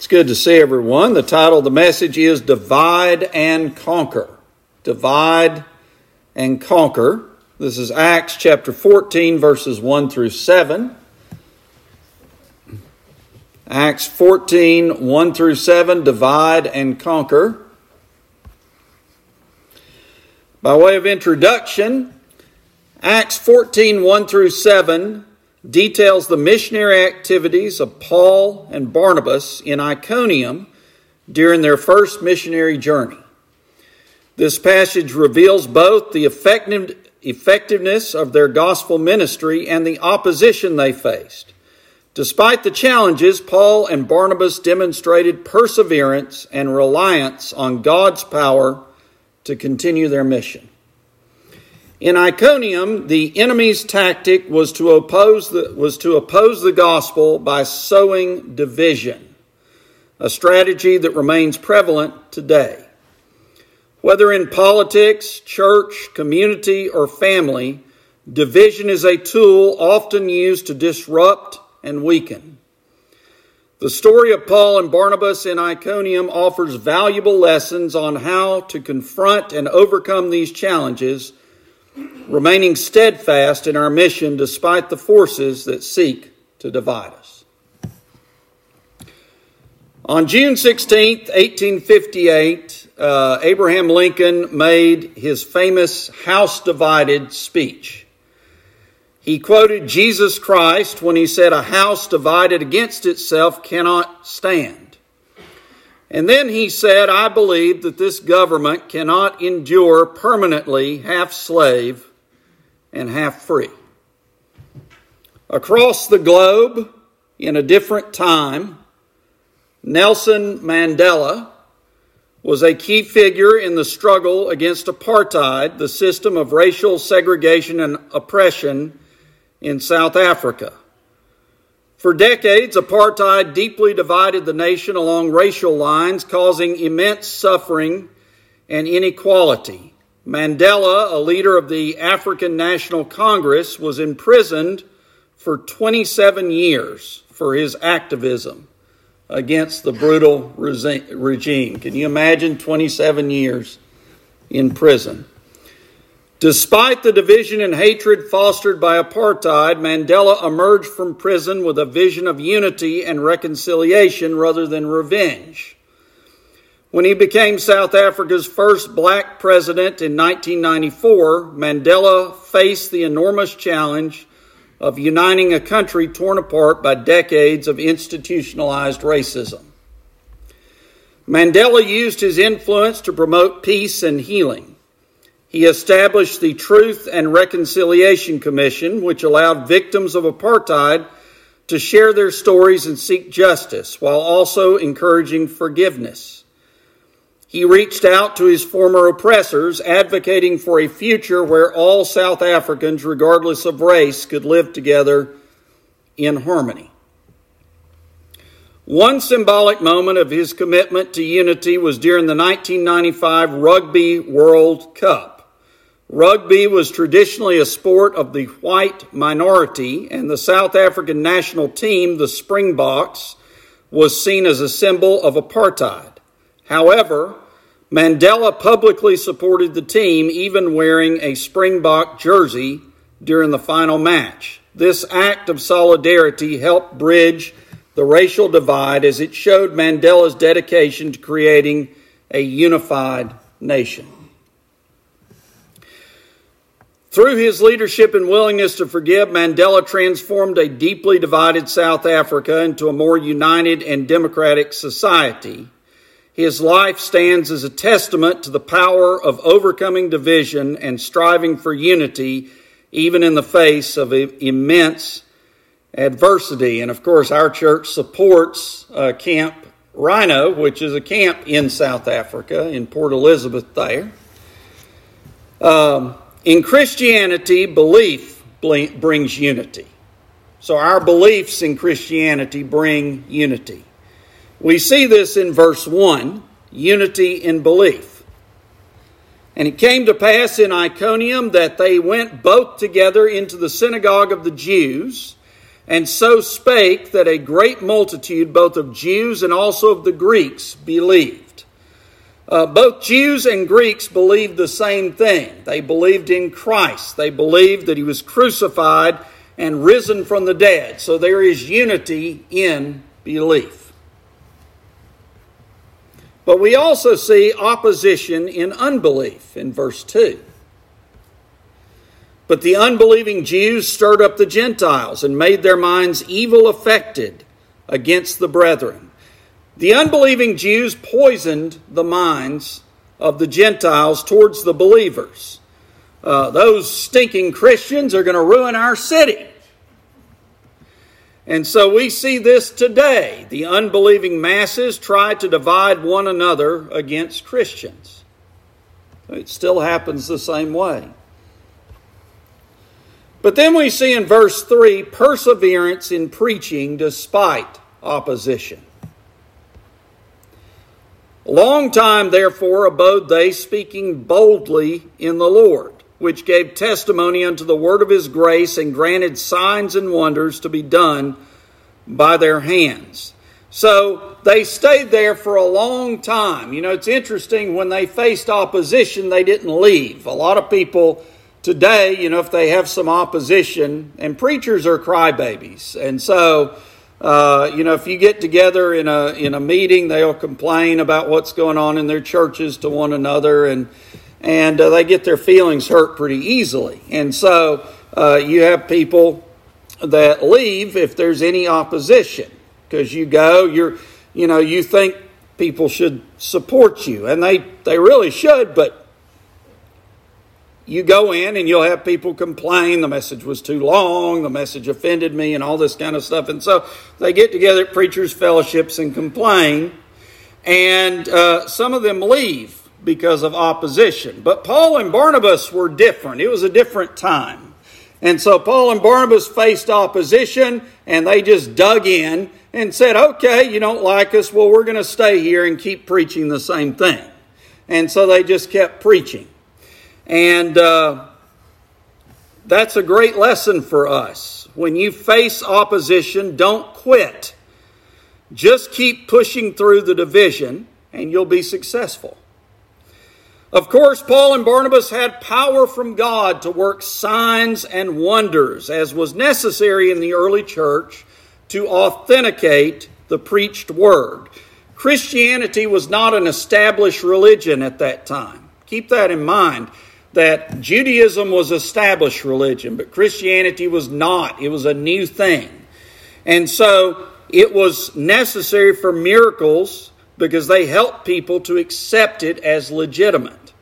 It's good to see everyone. The title of the message is Divide and Conquer. Divide and Conquer. This is Acts chapter 14, verses 1 through 7. Acts 14, 1 through 7, Divide and Conquer. By way of introduction, Acts 14, 1 through 7 details the missionary activities of Paul and Barnabas in Iconium during their first missionary journey. This passage reveals both the effectiveness of their gospel ministry and the opposition they faced. Despite the challenges, Paul and Barnabas demonstrated perseverance and reliance on God's power to continue their mission. In Iconium, the enemy's tactic was to oppose the gospel by sowing division, a strategy that remains prevalent today. Whether in politics, church, community, or family, division is a tool often used to disrupt and weaken. The story of Paul and Barnabas in Iconium offers valuable lessons on how to confront and overcome these challenges, remaining steadfast in our mission despite the forces that seek to divide us. On June 16, 1858, Abraham Lincoln made his famous House Divided speech. He quoted Jesus Christ when he said, "A house divided against itself cannot stand." And then he said, "I believe that this government cannot endure permanently half slave and half free." Across the globe, in a different time, Nelson Mandela was a key figure in the struggle against apartheid, the system of racial segregation and oppression in South Africa. For decades, apartheid deeply divided the nation along racial lines, causing immense suffering and inequality. Mandela, a leader of the African National Congress, was imprisoned for 27 years for his activism against the brutal regime. Can you imagine 27 years in prison? Despite the division and hatred fostered by apartheid, Mandela emerged from prison with a vision of unity and reconciliation rather than revenge. When he became South Africa's first black president in 1994, Mandela faced the enormous challenge of uniting a country torn apart by decades of institutionalized racism. Mandela used his influence to promote peace and healing. He established the Truth and Reconciliation Commission, which allowed victims of apartheid to share their stories and seek justice, while also encouraging forgiveness. He reached out to his former oppressors, advocating for a future where all South Africans, regardless of race, could live together in harmony. One symbolic moment of his commitment to unity was during the 1995 Rugby World Cup. Rugby was traditionally a sport of the white minority, and the South African national team, the Springboks, was seen as a symbol of apartheid. However, Mandela publicly supported the team, even wearing a Springbok jersey during the final match. This act of solidarity helped bridge the racial divide as it showed Mandela's dedication to creating a unified nation. Through his leadership and willingness to forgive, Mandela transformed a deeply divided South Africa into a more united and democratic society. His life stands as a testament to the power of overcoming division and striving for unity, even in the face of immense adversity. And of course, our church supports Camp Rhino, which is a camp in South Africa, in Port Elizabeth there. In Christianity, belief brings unity. So our beliefs in Christianity bring unity. We see this in verse 1, unity in belief. And it came to pass in Iconium that they went both together into the synagogue of the Jews, and so spake that a great multitude, both of Jews and also of the Greeks, believed. Both Jews and Greeks believed the same thing. They believed in Christ. They believed that he was crucified and risen from the dead. So there is unity in belief. But we also see opposition in unbelief in verse 2. But the unbelieving Jews stirred up the Gentiles and made their minds evil affected against the brethren. The unbelieving Jews poisoned the minds of the Gentiles towards the believers. Those stinking Christians are going to ruin our city. And so we see this today. The unbelieving masses try to divide one another against Christians. It still happens the same way. But then we see in verse 3, perseverance in preaching despite opposition. A long time, therefore, abode they, speaking boldly in the Lord, which gave testimony unto the word of his grace, and granted signs and wonders to be done by their hands. So they stayed there for a long time. You know, it's interesting, when they faced opposition, they didn't leave. A lot of people today, you know, if they have some opposition, and preachers are crybabies, and so if you get together in a meeting, they'll complain about what's going on in their churches to one another, and they get their feelings hurt pretty easily. And so you have people that leave if there's any opposition, because you think people should support you, and they really should, but you go in and you'll have people complain, the message was too long, the message offended me, and all this kind of stuff. And so they get together at preachers' fellowships and complain, and some of them leave because of opposition. But Paul and Barnabas were different. It was a different time. And so Paul and Barnabas faced opposition, and they just dug in and said, okay, you don't like us, well, we're going to stay here and keep preaching the same thing. And so they just kept preaching. And that's a great lesson for us. When you face opposition, don't quit. Just keep pushing through the division, and you'll be successful. Of course, Paul and Barnabas had power from God to work signs and wonders, as was necessary in the early church to authenticate the preached word. Christianity was not an established religion at that time. Keep that in mind, that Judaism was established religion, but Christianity was not. It was a new thing. And so it was necessary for miracles because they helped people to accept it as legitimate.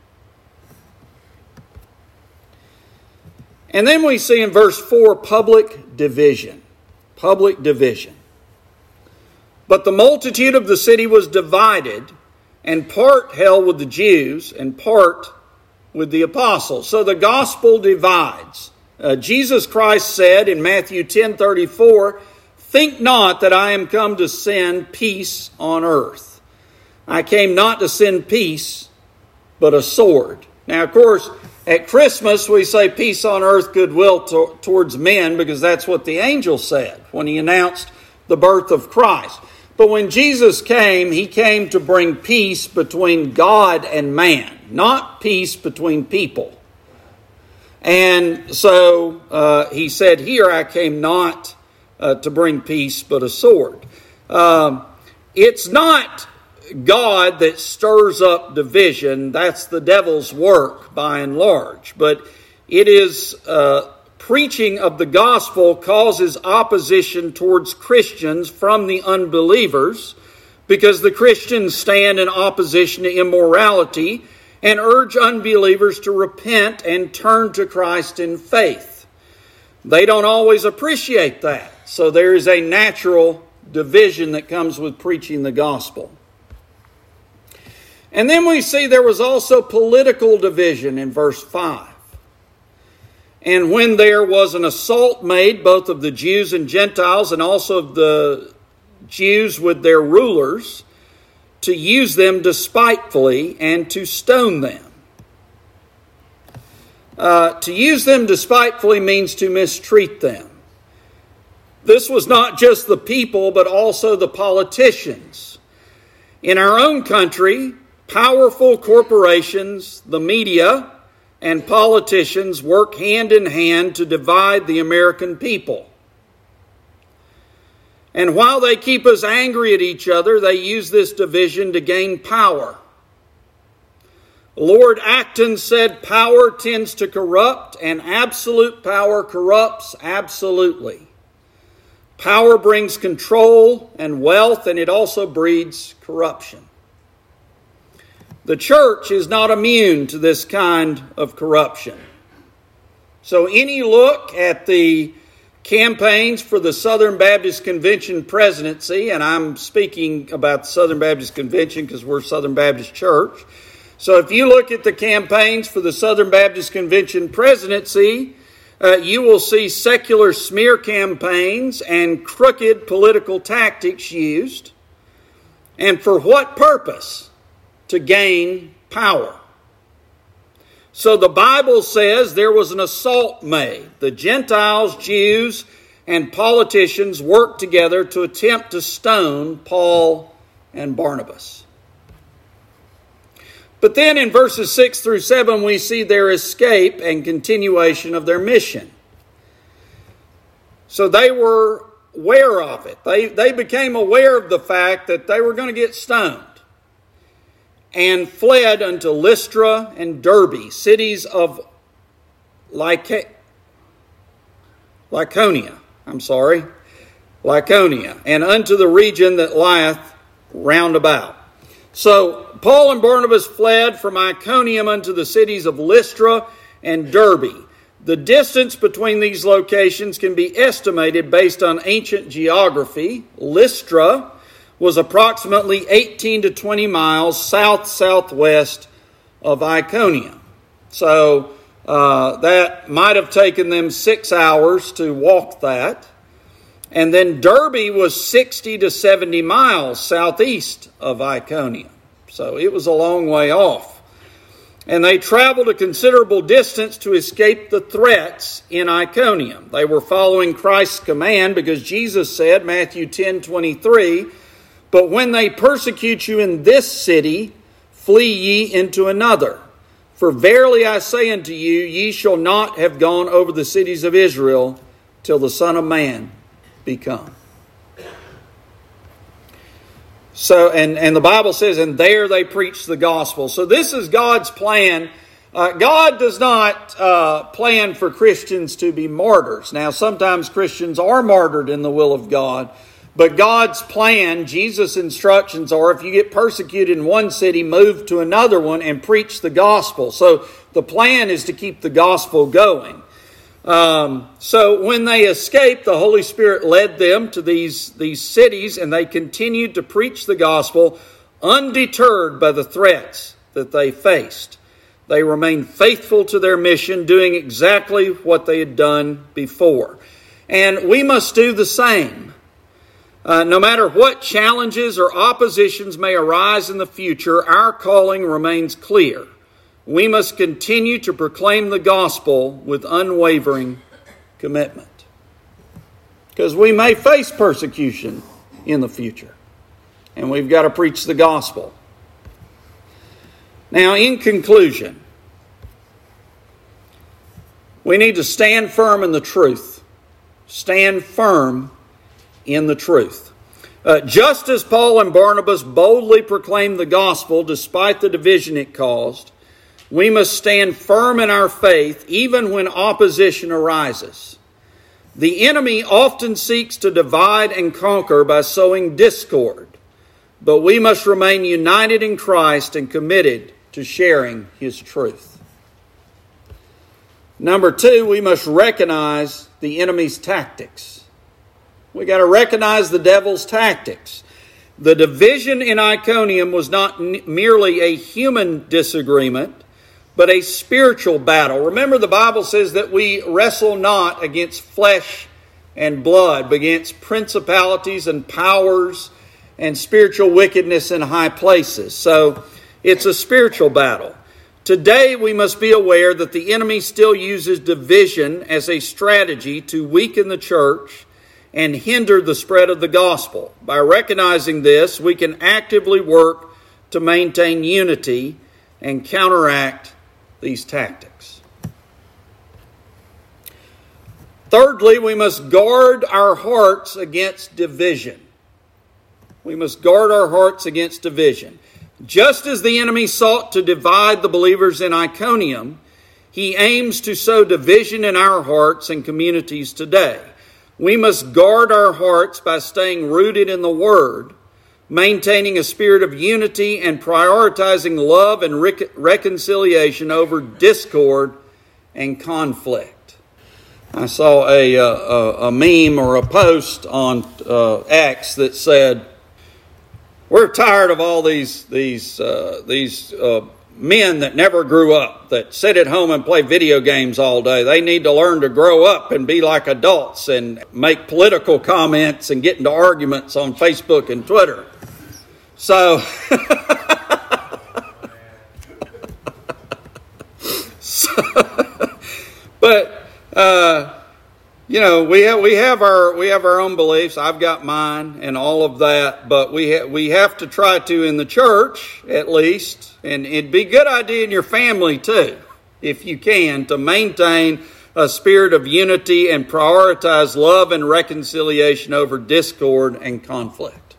And then we see in verse 4, public division. Public division. But the multitude of the city was divided, and part held with the Jews, and part with the apostles. So the gospel divides. Jesus Christ said in Matthew 10:34, think not that I am come to send peace on earth. I came not to send peace, but a sword. Now, of course, at Christmas we say peace on earth, goodwill towards men, because that's what the angel said when he announced the birth of Christ. But when Jesus came, he came to bring peace between God and man, not peace between people. And so he said, here I came not to bring peace, but a sword. It's not God that stirs up division. That's the devil's work by and large. But it is preaching of the gospel causes opposition towards Christians from the unbelievers, because the Christians stand in opposition to immorality and urge unbelievers to repent and turn to Christ in faith. They don't always appreciate that. So there is a natural division that comes with preaching the gospel. And then we see there was also political division in verse 5. And when there was an assault made both of the Jews and Gentiles, and also of the Jews with their rulers, to use them despitefully and to stone them. To use them despitefully means to mistreat them. This was not just the people, but also the politicians. In our own country, powerful corporations, the media, and politicians work hand in hand to divide the American people. And while they keep us angry at each other, they use this division to gain power. Lord Acton said, "Power tends to corrupt, and absolute power corrupts absolutely." Power brings control and wealth, and it also breeds corruption. The church is not immune to this kind of corruption. So any look at the campaigns for the Southern Baptist Convention presidency, and I'm speaking about the Southern Baptist Convention because we're Southern Baptist Church. So if you look at the campaigns for the Southern Baptist Convention presidency, you will see secular smear campaigns and crooked political tactics used. And for what purpose? To gain power. So the Bible says there was an assault made. The Gentiles, Jews, and politicians worked together to attempt to stone Paul and Barnabas. But then in verses 6 through 7, we see their escape and continuation of their mission. So they were aware of it. They became aware of the fact that they were going to get stoned, and fled unto Lystra and Derbe, cities of Lycaonia, and unto the region that lieth round about. So Paul and Barnabas fled from Iconium unto the cities of Lystra and Derbe. The distance between these locations can be estimated based on ancient geography. Lystra was approximately 18 to 20 miles south-southwest of Iconium. So that might have taken them 6 hours to walk that. And then Derbe was 60 to 70 miles southeast of Iconium. So it was a long way off. And they traveled a considerable distance to escape the threats in Iconium. They were following Christ's command because Jesus said, Matthew 10:23, "But when they persecute you in this city, flee ye into another. For verily I say unto you, ye shall not have gone over the cities of Israel till the Son of Man be come." So, and the Bible says, and there they preach the gospel. So this is God's plan. God does not plan for Christians to be martyrs. Now, sometimes Christians are martyred in the will of God. But God's plan, Jesus' instructions are, if you get persecuted in one city, move to another one and preach the gospel. So the plan is to keep the gospel going. So when they escaped, the Holy Spirit led them to these cities, and they continued to preach the gospel undeterred by the threats that they faced. They remained faithful to their mission, doing exactly what they had done before. And we must do the same. No matter what challenges or oppositions may arise in the future, our calling remains clear. We must continue to proclaim the gospel with unwavering commitment. Because we may face persecution in the future. And we've got to preach the gospel. Now, in conclusion, we need to stand firm in the truth. Stand firm in the truth. Just as Paul and Barnabas boldly proclaimed the gospel despite the division it caused, we must stand firm in our faith even when opposition arises. The enemy often seeks to divide and conquer by sowing discord, but we must remain united in Christ and committed to sharing His truth. Number 2, we must recognize the enemy's tactics. We got to recognize the devil's tactics. The division in Iconium was not merely a human disagreement, but a spiritual battle. Remember, the Bible says that we wrestle not against flesh and blood, but against principalities and powers and spiritual wickedness in high places. So it's a spiritual battle. Today we must be aware that the enemy still uses division as a strategy to weaken the church and hinder the spread of the gospel. By recognizing this, we can actively work to maintain unity and counteract these tactics. Thirdly, we must guard our hearts against division. We must guard our hearts against division. Just as the enemy sought to divide the believers in Iconium, he aims to sow division in our hearts and communities today. We must guard our hearts by staying rooted in the Word, maintaining a spirit of unity, and prioritizing love and reconciliation over discord and conflict. I saw a meme or a post on X that said, "We're tired of all these men that never grew up, that sit at home and play video games all day. They need to learn to grow up and be like adults and make political comments and get into arguments on Facebook and Twitter." So, we have our own beliefs. I've got mine and all of that, but we have to try to, in the church at least, and it'd be a good idea in your family too, if you can, to maintain a spirit of unity and prioritize love and reconciliation over discord and conflict.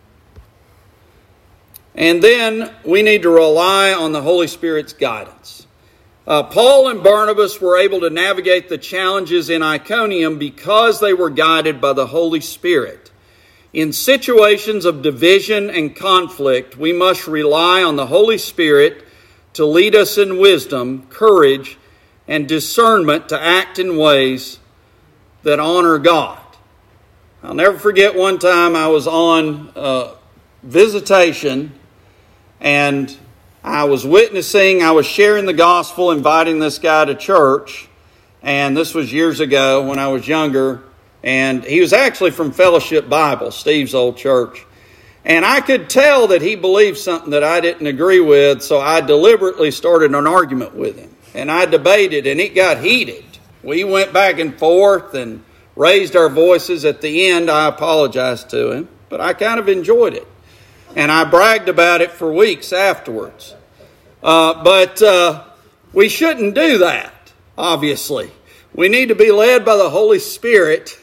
And then we need to rely on the Holy Spirit's guidance. Paul and Barnabas were able to navigate the challenges in Iconium because they were guided by the Holy Spirit. In situations of division and conflict, we must rely on the Holy Spirit to lead us in wisdom, courage, and discernment to act in ways that honor God. I'll never forget one time I was on visitation, and I was witnessing, I was sharing the gospel, inviting this guy to church. And this was years ago when I was younger. And he was actually from Fellowship Bible, Steve's old church. And I could tell that he believed something that I didn't agree with, so I deliberately started an argument with him. And I debated, and it got heated. We went back and forth and raised our voices. At the end, I apologized to him, but I kind of enjoyed it. And I bragged about it for weeks afterwards. But we shouldn't do that, obviously. We need to be led by the Holy Spirit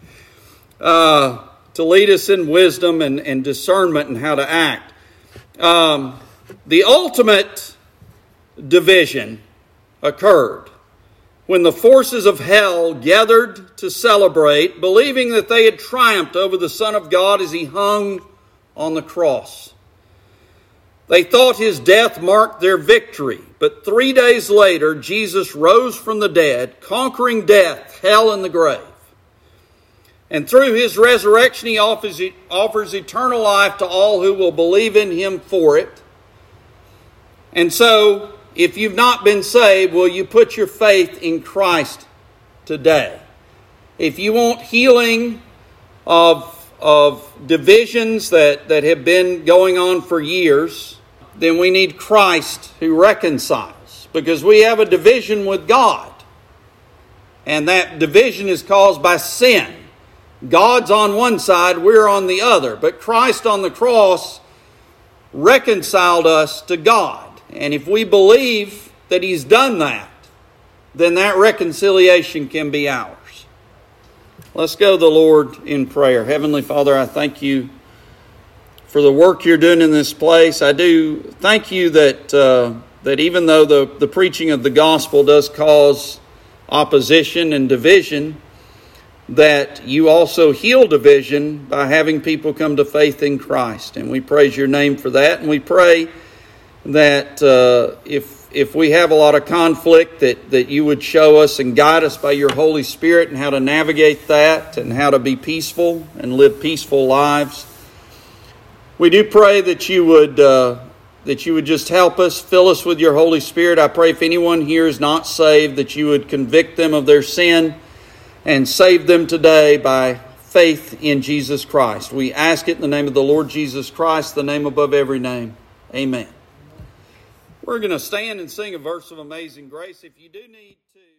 to lead us in wisdom and discernment and how to act. The ultimate division occurred when the forces of hell gathered to celebrate, believing that they had triumphed over the Son of God as he hung on the cross. They thought his death marked their victory, but 3 days later, Jesus rose from the dead, conquering death, hell, and the grave. And through his resurrection, he offers eternal life to all who will believe in him for it. And so, if you've not been saved, will you put your faith in Christ today? If you want healing of divisions that have been going on for years, then we need Christ who reconciles, because we have a division with God. And that division is caused by sin. God's on one side, we're on the other. But Christ on the cross reconciled us to God. And if we believe that he's done that, then that reconciliation can be ours. Let's go to the Lord in prayer. Heavenly Father, I thank you for the work you're doing in this place. I do thank you that even though the preaching of the gospel does cause opposition and division, that you also heal division by having people come to faith in Christ. And we praise your name for that. And we pray that if we have a lot of conflict, that you would show us and guide us by your Holy Spirit and how to navigate that and how to be peaceful and live peaceful lives. We do pray that you would just help us, fill us with your Holy Spirit. I pray if anyone here is not saved, that you would convict them of their sin and save them today by faith in Jesus Christ. We ask it in the name of the Lord Jesus Christ, the name above every name. Amen. We're going to stand and sing a verse of Amazing Grace. If you do need to...